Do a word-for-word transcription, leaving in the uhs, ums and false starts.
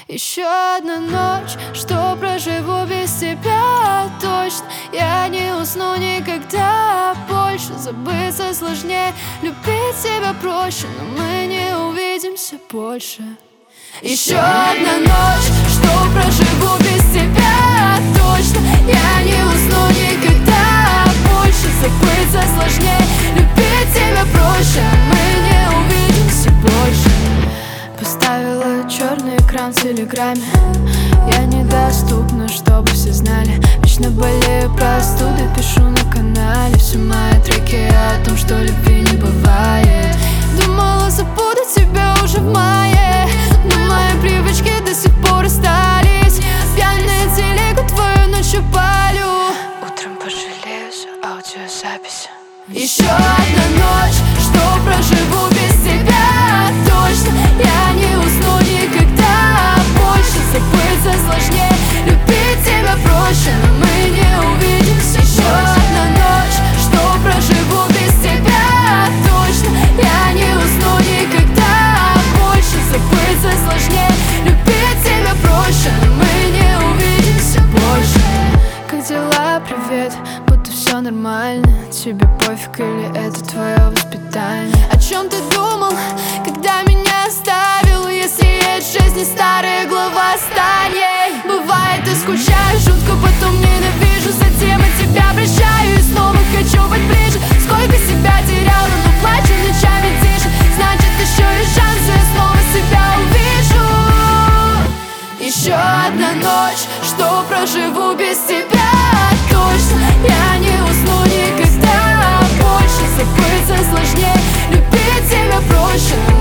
Еще одна ночь, что проживу без тебя точно. Я не усну никогда больше. Забыться сложнее, любить тебя проще, но мы не увидимся больше. Еще одна ночь, что проживу без тебя точно. Я не усну никогда больше. Забыться сложнее, любить тебя проще, мы не увидимся больше. Поставила черный экран в телеграме. Я недоступна, чтобы все знали. Вечно болею простудой, пишу на канале. Все мои треки о том, что любви не бывает. Думала, забуду тебя уже в мае, но мои привычки до сих пор остались. Пьяная телегу твою ночью палю. Утром пожалею за аудиозапись. Еще одна ночь, что проживу без тебя точно. Я не усну никогда больше. Забыться сложнее, любить тебя проще, но мы не увидимся. Еще одна ночь, что проживу без тебя точно. Я не усну никогда больше. Забыться сложнее, любить тебя проще, но мы не увидимся больше. Как дела? Привет, будто все нормально. Тебе пофиг или это твое воспитание? О чем ты думал, когда меня оставил? Если есть в жизни старая глава, стань ей. Бывает, ты скучаешь жутко, потом ненавижу. Затем я тебя прощаю и снова хочу быть ближе. Сколько себя теряла, но плачу ночами тише. Значит, еще есть шанс, я снова себя увижу. Еще одна ночь, что проживу без тебя точно. Я не усну никогда больше. Забыться сложнее, любить тебя проще.